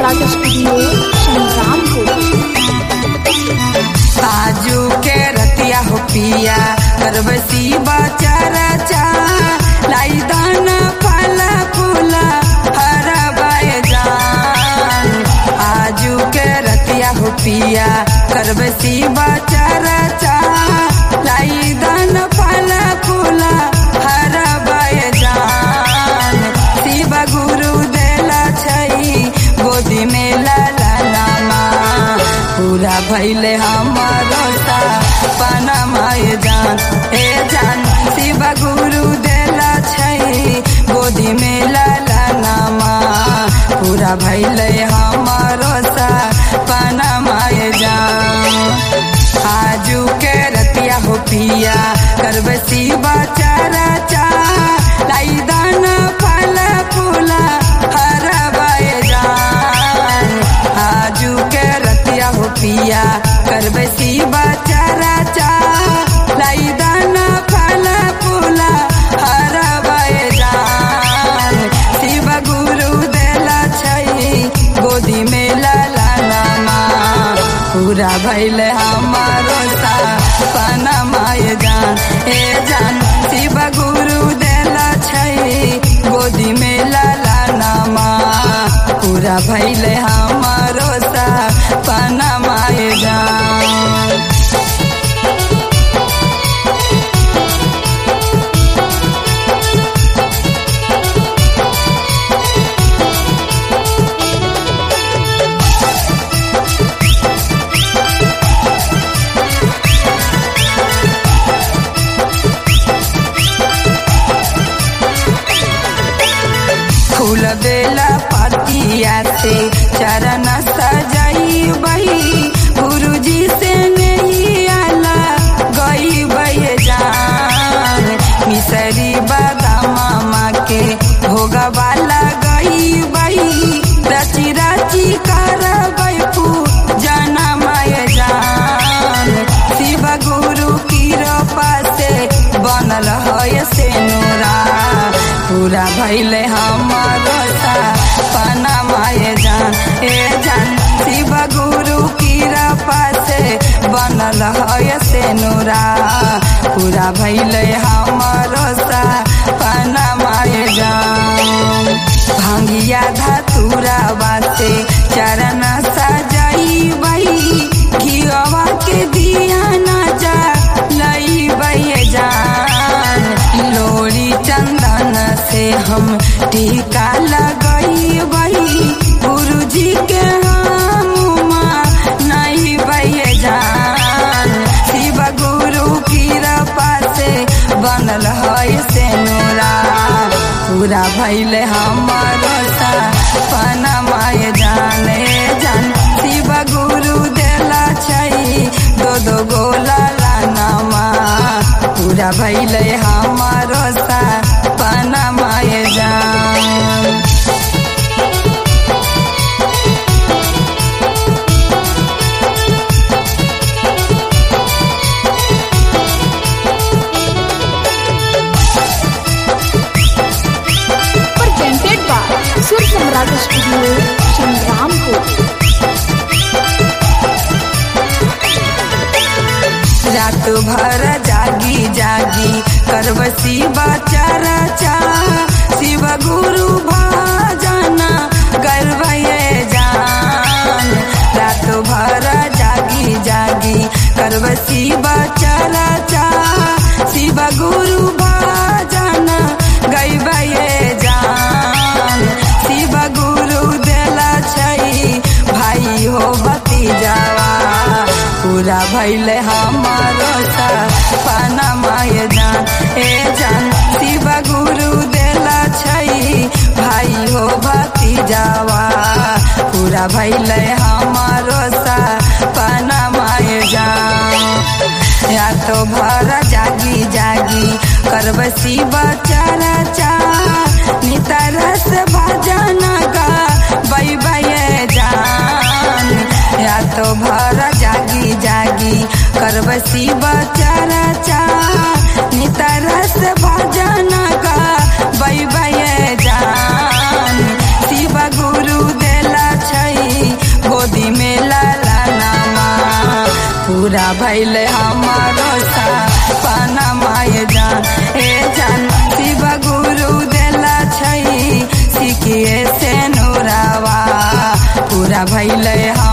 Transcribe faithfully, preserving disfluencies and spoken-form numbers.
सम्राट studio Sangrampur. आजू के रतिया हो पिया करबसी बचारा चा लाई दाना फला फूला हरा बाए जान। आजू के रतिया हो पिया करबसी बचारा चा लाई दाना फला फूला हरा बाए जान। शिव गुरु देला छई गोदी में लाला नामा पूरा भैले हमारो सा पाना माए जान। ए जान शिव गुरु देला छई गोदी में लाला नामा पूरा भैले हमारो सा पाना माए जान। आजू के रतिया हो पिया करबसी बचारा चा लाई दाना फला फूला हरा बाए जान। आजू के रतिया हो पिया करबसी बचारा चा लाई दाना फला फूला हरा बाए जान। शिव गुरु देला छई गोदी में लाला नामा पूरा भैले हमारो सा पाना माए जान। ए जान शिव गुरु देला छई गोदी में लाला नामा पूरा भैले हमारो सा पाना माए जान। फूल बेला पतिया से चरण सजाई बही गुरुजी से नहीं आला गई बे जान। मिसरी बादामा माँ के भोगा वाला गई बही रची रची कर बैपू जाना माए जान। शिव गुरु की रोपा से बनल है से नूरा पूरा भैले हमारो सा पाना माए जान। ए जान शिव गुरु की रोपा से बनल है से नूरा पूरा भैले हमारो सा पाना माए जान। भांगिया धतूरा बाते चरण सजाई बही घिवा के दिया ना जा लई बे जान। लोरी चंदन से हम टीका लगई बही गुरुजी के हम नहीं बे जान। शिव गुरु की रोपा से बनल है से नूरा पूरा भैले हमारो सा पाना माए जान। ए जान शिव गुरु देला छई दो दो गोला नामा पूरा भैले हमारो सा पाना माए जान। Presented by सुर सम्राट स्टूडियो संग्रामपुर। रात भर जागी जागी करबसी बचारा चा शिव गुरु भजना गरबे जान। रात भर जागी जागी करबसी बचारा चा शिव गुरु भजना गरबे जान। शिव गुरु देला छई भाई हो भतीजावा पूरा भैले हमारो सा पाना माए जान। ए जान शिव गुरु देला छई भाई हो भतीजावा पूरा भैले हमारो सा पाना माए जान। या तो भर जागी जागी करबसी बचारा चा नितरस भजना का बई बे जान। या तो भर जागी जागी करबसी बचारा चा नितरस भजना का बई बे जान। शिव गुरु देला छई पूरा भैले हमारो सपना माय जान ए जान शिव गुरु देला छै सिकिए से नूरावा पूरा भैले हम